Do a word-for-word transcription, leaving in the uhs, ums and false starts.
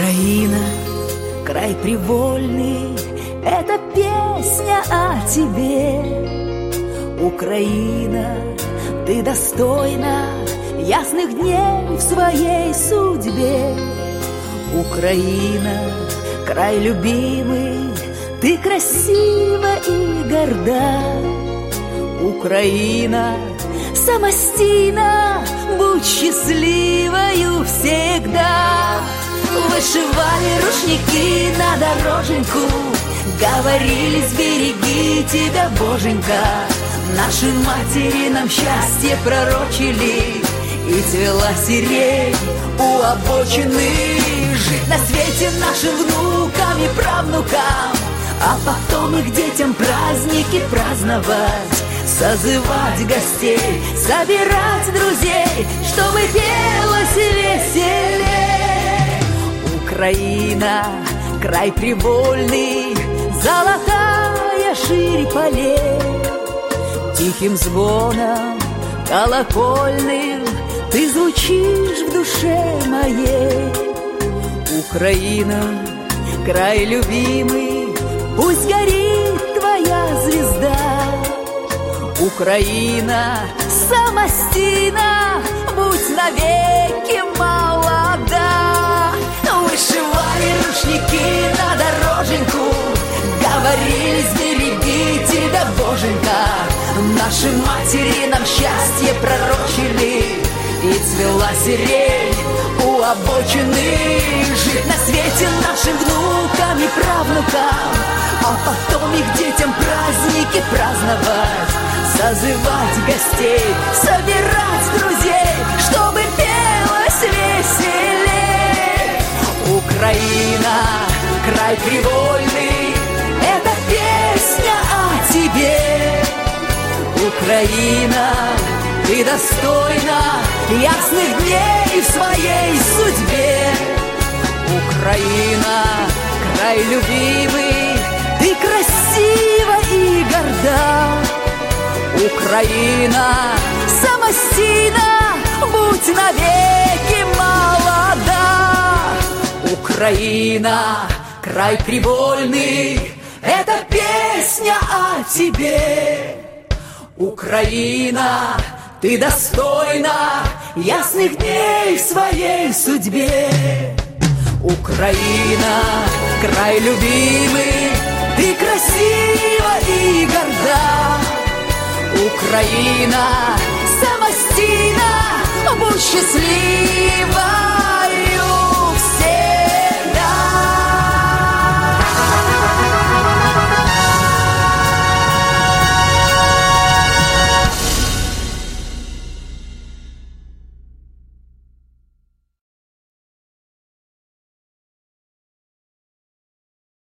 Украина, край привольный, это песня о тебе. Украина, ты достойна ясных дней в своей судьбе. Украина, край любимый, ты красива и горда. Украина, самостийна, будь счастливою всегда. Вышивали рушники на дороженьку, говорили, сбереги тебя, Боженька. Наши матери нам счастье пророчили, и цвела сирень у обочины. Жить на свете нашим внукам и правнукам, а потом их детям праздники праздновать, созывать гостей, собирать друзей, чтобы пелось веселей. Украина, край привольный, золотая ширь полей. Тихим звоном колокольным ты звучишь в душе моей. Украина, край любимый, пусть горит твоя звезда. Украина, самостийна, будь навеки молода. Вышивали рушники на дороженьку, говорили, сбереги тебя, Боженька. Наши матери нам счастье пророчили, и цвела сирень у обочины. Жить на свете нашим внукам и правнукам, а потом их детям праздники праздновать, созывать гостей, собирать друзей, чтобы пелось веселей. Украина, край привольный, это песня о тебе. Украина, ты достойна ясных дней в своей судьбе. Украина, край любимый, ты красива и горда. Украина, самостийна, будь навеки молода. Украина, край привольный, это песня о тебе. Украина, ты достойна ясных дней в своей судьбе. Украина, край любимый, ты красива и горда. Украина, самостийна, будь счастлива.